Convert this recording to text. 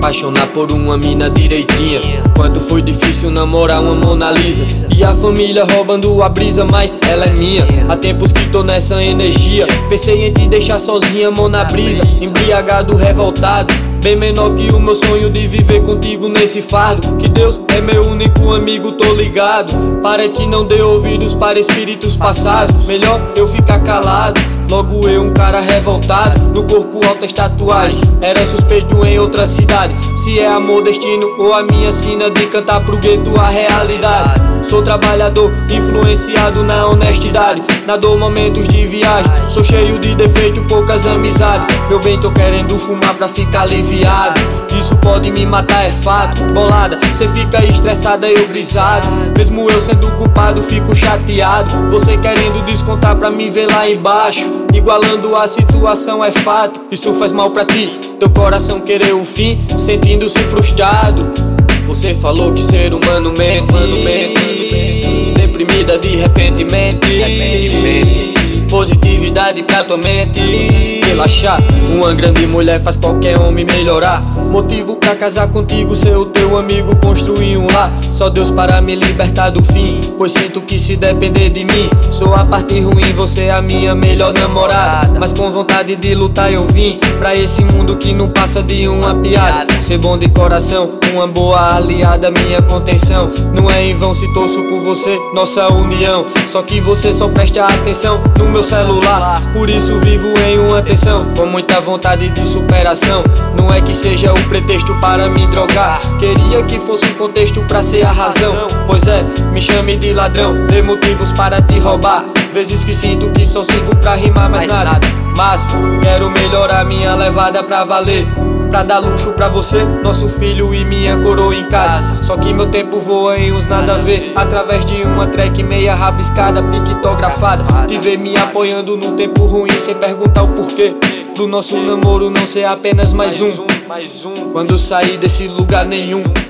apaixonar por uma mina direitinha. Quanto foi difícil namorar uma Mona Lisa. E a família roubando a brisa, mas ela é minha. Há tempos que tô nessa energia. Pensei em te deixar sozinha, Mona Brisa. Embriagado, revoltado, bem menor que o meu sonho de viver contigo nesse fardo. Que Deus é meu único amigo, tô ligado. Para que não dê ouvidos para espíritos passados. Melhor eu ficar calado. Logo eu, um cara revoltado, no corpo altas tatuagens. Era suspeito em outra cidade. Se é amor, destino ou a minha sina de cantar pro gueto a realidade. Sou trabalhador, influenciado na honestidade. Na dor, momentos de viagem. Sou cheio de defeito, poucas amizades. Meu bem, tô querendo fumar pra ficar aliviado. Isso pode me matar, é fato. Bolada, cê fica estressada, eu brisado. Mesmo eu sendo culpado, fico chateado. Você querendo descontar pra me ver lá embaixo. Igualando a situação, é fato. Isso faz mal pra ti, teu coração querer o fim, sentindo-se frustrado. Você falou que ser humano mente, deprimida de repente mente. Positividade pra tua mente relaxar. Uma grande mulher faz qualquer homem melhorar. Motivo pra casar contigo, ser o teu amigo, construir um lar. Só Deus para me libertar do fim, pois sinto que se depender de mim, sou a parte ruim, você é a minha melhor namorada. Mas com vontade de lutar eu vim pra esse mundo que não passa de uma piada. Ser bom de coração, uma boa aliada, minha contenção. Não é em vão se torço por você, nossa união. Só que você só presta atenção no meu celular, por isso vivo em uma tensão, com muita vontade de superação. Não é que seja o pretexto para me drogar, queria que fosse um contexto pra ser a razão. Pois é, me chame de ladrão, dê motivos para te roubar. Vezes que sinto que só sirvo pra rimar mais nada. Mas quero melhorar minha levada pra valer, pra dar luxo pra você, nosso filho e minha coroa em casa. Só que meu tempo voa em uns nada a ver, através de uma track meia rabiscada, pictografada. Te ver me apoiando no tempo ruim, sem perguntar o porquê do nosso namoro não ser apenas mais um. Quando sair desse lugar nenhum,